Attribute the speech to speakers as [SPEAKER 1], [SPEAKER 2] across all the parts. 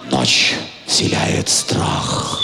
[SPEAKER 1] Ночь вселяет страх.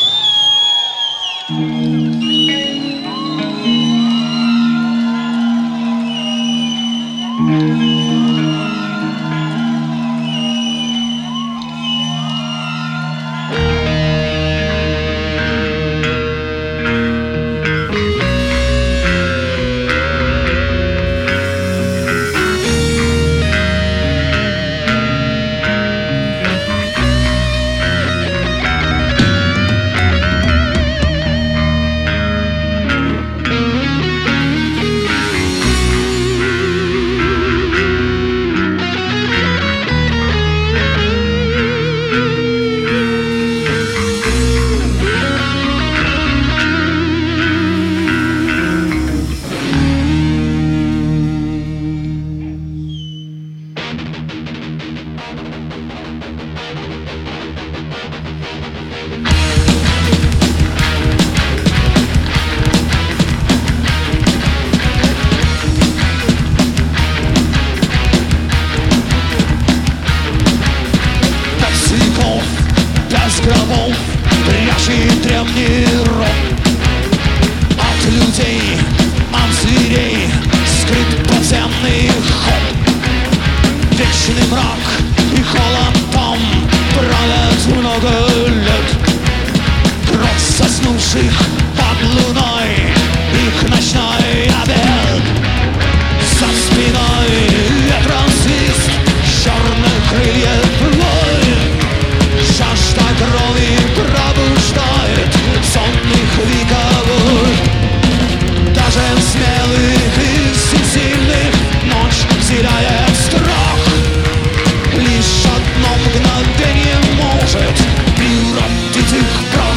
[SPEAKER 1] Гробов, пряжи древний рок. От людей, от зверей скрыт подземный ход. Вечный мрак и холод там правят много лет. Кровь заснувших под луной, их ночной обед. За спиной ветросвист черных крыльев вой. Жажда крови пробуждает сонных вековой. Даже смелых и всесильных ночь вселяет страх. Лишь одно мгновение может превратить их в прах.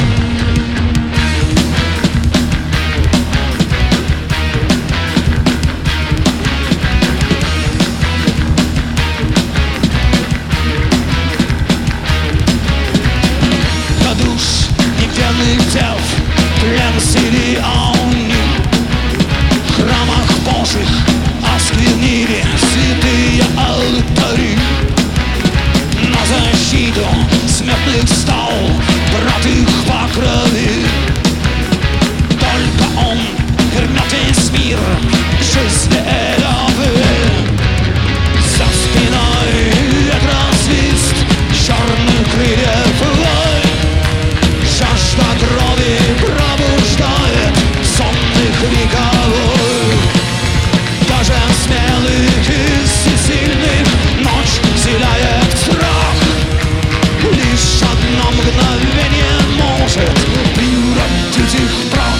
[SPEAKER 1] Тел, плен сили они в храмах Божьих осквернили святые алтари. На защиту смертных стал брат их по крови. Только он вернет весь мир к жизни и любви. За спиной ветросвист черных крыльев вой. Жажда крови пробуждает сонных вековой. Даже смелых и всесильных ночь вселяет страх. Лишь одно мгновение может превратить их в прах.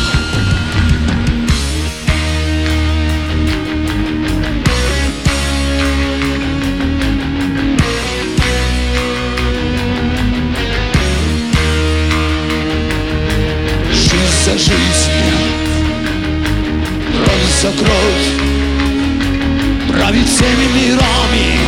[SPEAKER 1] За жизнь, кровь за кровь, править всеми мирами